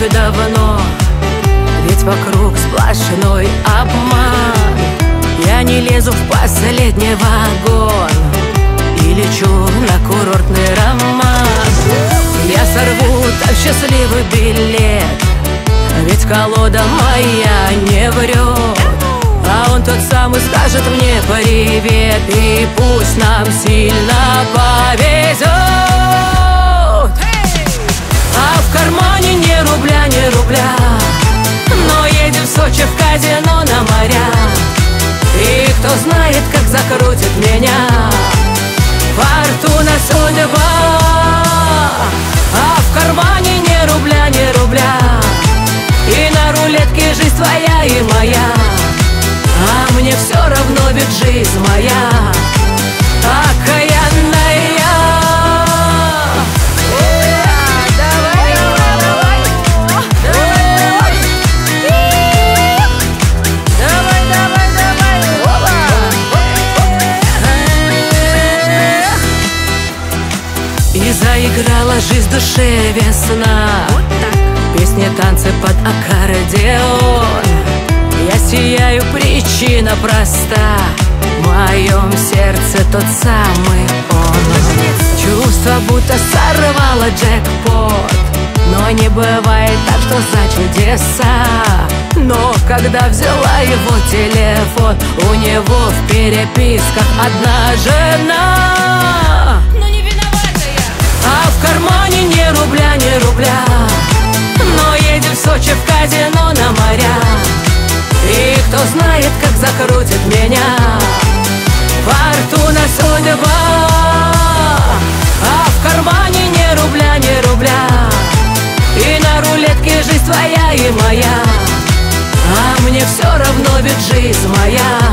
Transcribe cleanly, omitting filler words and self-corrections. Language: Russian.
давно, ведь вокруг сплошной обман. Я не лезу в последний вагон и лечу на курортный роман. Я сорву так счастливый билет, ведь колода моя не врет. А он тот самый скажет мне привет, и пусть нам сильно повезет. А в кармане ни рубля, ни рубля, но едем в Сочи в казино на моря. И кто знает, как закрутит меня фортуна, судьба. А в кармане ни рубля, ни рубля, и на рулетке жизнь твоя и моя. А мне все равно, ведь жизнь моя окаянная. И заиграла жизнь в душе весна, песни, танцы под аккордеон. Я сияю, причина проста, в моем сердце тот самый он. Чувство, будто сорвало джекпот, но не бывает так, что за чудеса. Но когда взяла его телефон, у него в переписках одна жена. Но не виновата я. А в кармане ни рубля, ни рубля, но едем в Сочи в казино на моря. И кто знает, как закрутит меня фортуна, судьба. А в кармане ни рубля, ни рубля, и на рулетке жизнь твоя и моя. А мне все равно, ведь жизнь моя